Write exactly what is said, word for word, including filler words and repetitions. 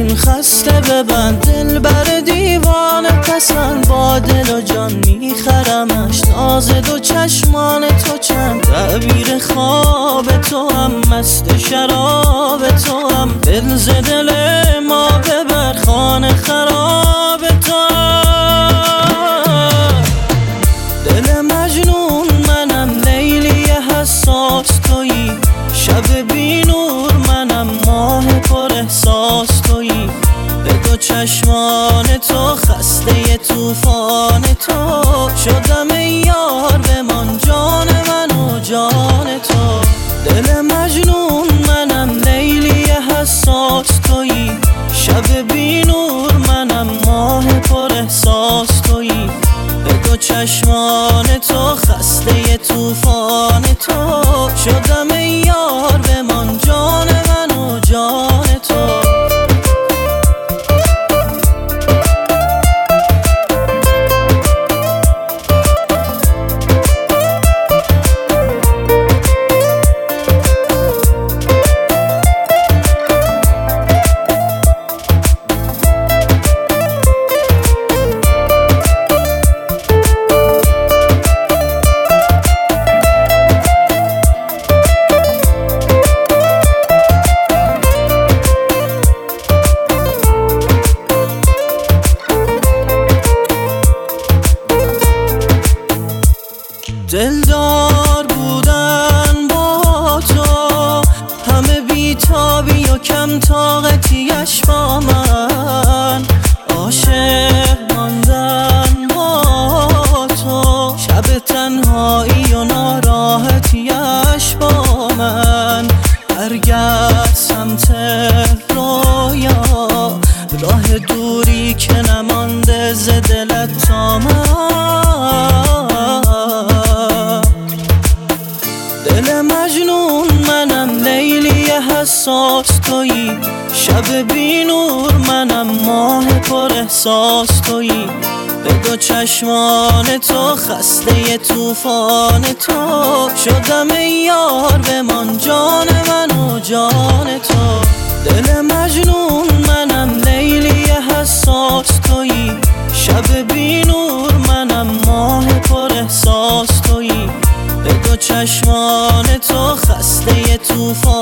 جون خسته ببند، دل بر دیوانه پسند، با دل و جان میخرمش. ناز دو چشمان تو چند، تعبیر خواب تو هم، مست شراب تو هم، دل ز دل ما ببر، خانه خراب تو هم. دل مجنون منم، لیلی حساس تویی، شب بی نور منم، ماه پر احساس تویی. به دو چشمان تو خسته طوفان تو شدم ای یار، بمان جان من و جان تو. دل مجنون منم، لیلی حساس تویی، شب بی نور منم، ماه پر احساس تویی. به دو چشمان تو خسته طوفان تو شدم ای یار، بمان جان من و جان تو. دلدار بودن با تو، همه بیتابی و کم طاقتیش با من. عاشق ماندن با تو، شب تنهایی و ناراحتیش با من. برگرد سمت رویا، راه دوری که نمانده ز دلت تا من. دل مجنون منم، لیلی حساس تویی، شب بی نور منم، ماه پر احساس تویی. به دو چشمان تو خسته طوفان تو شدم ای یار، بمان جان من و جان تو. دل مجنون منم، لیلی حساس تویی، شب بی نور منم، ماه پر احساس تویی. به دو چشمان تو خسته طوفان